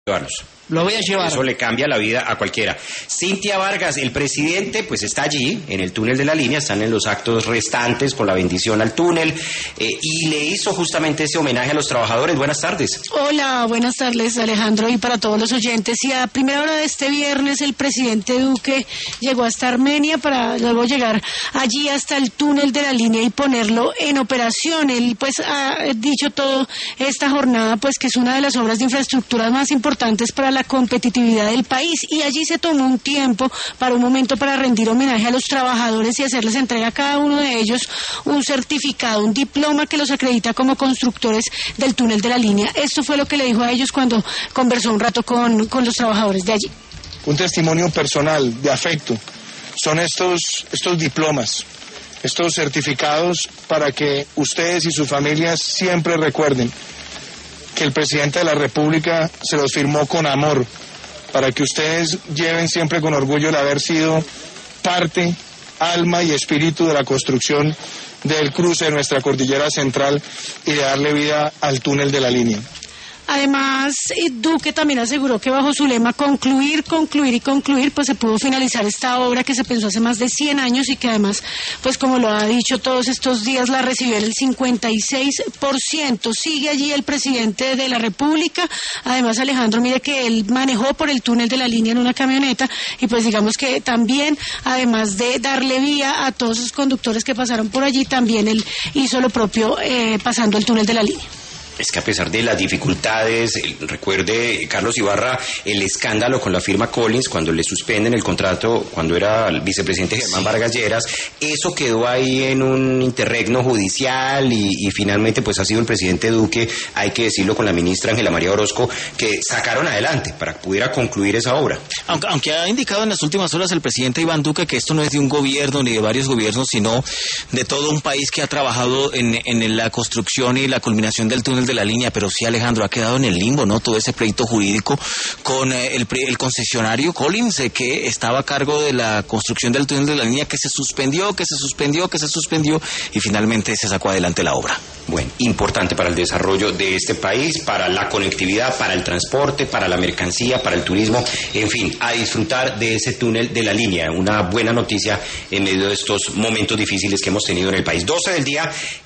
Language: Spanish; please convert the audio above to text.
Llevarlos. Lo voy a llevar. Eso le cambia la vida a cualquiera. Cintia Vargas, el presidente, pues está allí, en el túnel de la línea, están en los actos restantes con la bendición al túnel, y le hizo justamente ese homenaje a los trabajadores. Buenas tardes. Hola, buenas tardes, Alejandro, y para todos los oyentes. Y a primera hora de este viernes, el presidente Duque llegó hasta Armenia para luego llegar allí hasta el túnel de la línea y ponerlo en operación. Él, pues, ha dicho toda esta jornada, pues, que es una de las obras de infraestructura más importantes para la competitividad del país, y allí se tomó un tiempo para un momento para rendir homenaje a los trabajadores y hacerles entrega a cada uno de ellos un certificado, un diploma que los acredita como constructores del túnel de la línea. Esto fue lo que le dijo a ellos cuando conversó un rato con los trabajadores de allí. Un testimonio personal de afecto son estos diplomas, estos certificados, para que ustedes y sus familias siempre recuerden que el presidente de la República se los firmó con amor, para que ustedes lleven siempre con orgullo el haber sido parte, alma y espíritu de la construcción del cruce de nuestra cordillera central y de darle vida al túnel de la línea. Además, Duque también aseguró que bajo su lema concluir, pues se pudo finalizar esta obra que se pensó hace más de 100 años y que además, pues como lo ha dicho todos estos días, la recibió el 56%. Sigue allí el presidente de la República. Además, Alejandro, mire que él manejó por el túnel de la línea en una camioneta y pues digamos que también, además de darle vía a todos esos conductores que pasaron por allí, también él hizo lo propio pasando el túnel de la línea. Es que a pesar de las dificultades, recuerde, Carlos Ibarra, el escándalo con la firma Collins, cuando le suspenden el contrato, cuando era el vicepresidente Germán Vargas Lleras, eso quedó ahí en un interregno judicial y finalmente pues ha sido el presidente Duque, hay que decirlo, con la ministra Ángela María Orozco, que sacaron adelante para que pudiera concluir esa obra. Aunque ha indicado en las últimas horas el presidente Iván Duque que esto no es de un gobierno ni de varios gobiernos, sino de todo un país que ha trabajado en la construcción y la culminación del túnel de la línea, pero sí, Alejandro, ha quedado en el limbo, ¿no? Todo ese pleito jurídico con el concesionario Collins, que estaba a cargo de la construcción del túnel de la línea, que se suspendió y finalmente se sacó adelante la obra. Bueno, importante para el desarrollo de este país, para la conectividad, para el transporte, para la mercancía, para el turismo, en fin, a disfrutar de ese túnel de la línea. Una buena noticia en medio de estos momentos difíciles que hemos tenido en el país. 12 del día.